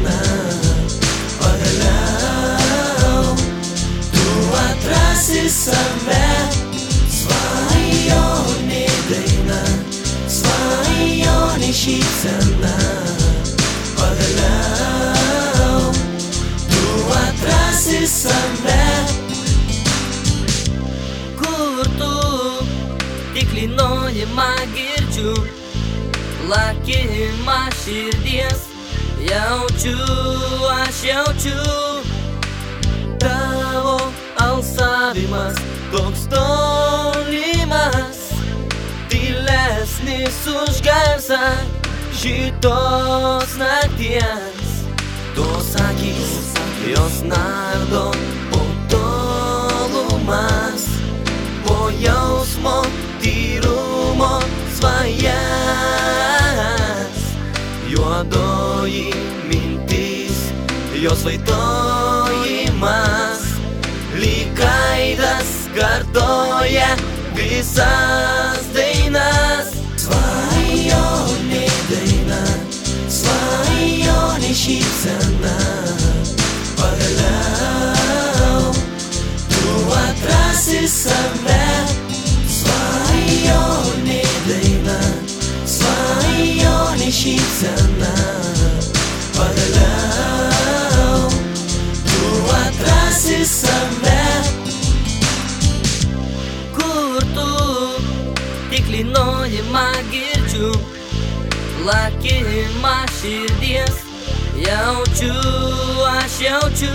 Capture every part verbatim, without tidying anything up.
šypsena. Pagaliau tu atrasi save. Svajonė daina, svajonė šypsena. Pagaliau tu atrasi save. Kur tu tik lynojimą girdžiu, plakimą širdies jaučiu, aš jaučiu. Tavo alsavimas toks tolimas, tylesnis už garsą šitos nakties. Tos akys, jos nardo po tolumas, po jausmo tyrumo svajas. Juodoji mintis, jos vaitojimas, lyg aidas kartoja visas dainas. Svajonė daina, svajonė šypsena. Pagaliau tu atrasi save. Svajonė daina, svajonė šypsena. Pagaliau tu atrasi save. Kur tu tik lynojimą girdžiu, plakimą širdies jaučiu, aš jaučiu.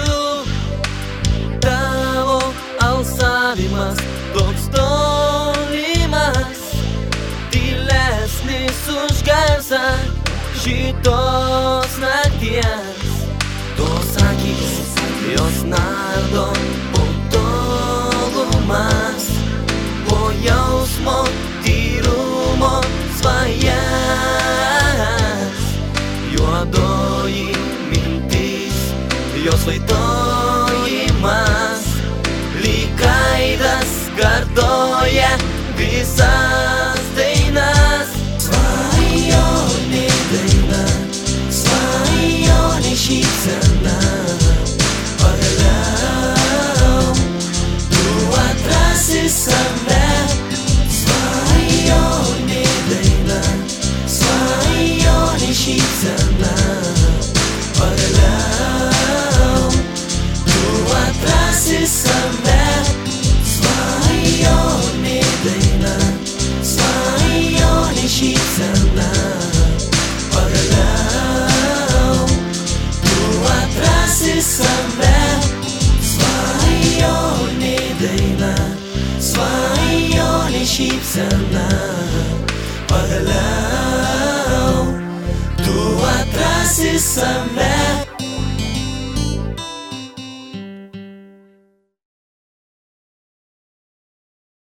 Tavo alsavimas toks tolimas, tylesnis už garsą šitos nakties. Tos akys, jos nardo po tolumas, po jausmo tyrumo svajas. Juodoji mintis, jos vaitojimas, lyg aidas kartoja visas dainas. Svajonė daina, svajonė šypsena. Pagaliau tu atrasi save. Svajonė daina, svajonė šypsena. Pagaliau tu atrasi save. Svajonė daina, svajonė šypsena. Pagaliau tu atrasi save. Svajonė daina, svajonė šypsena. Pagaliau tu atrasi save.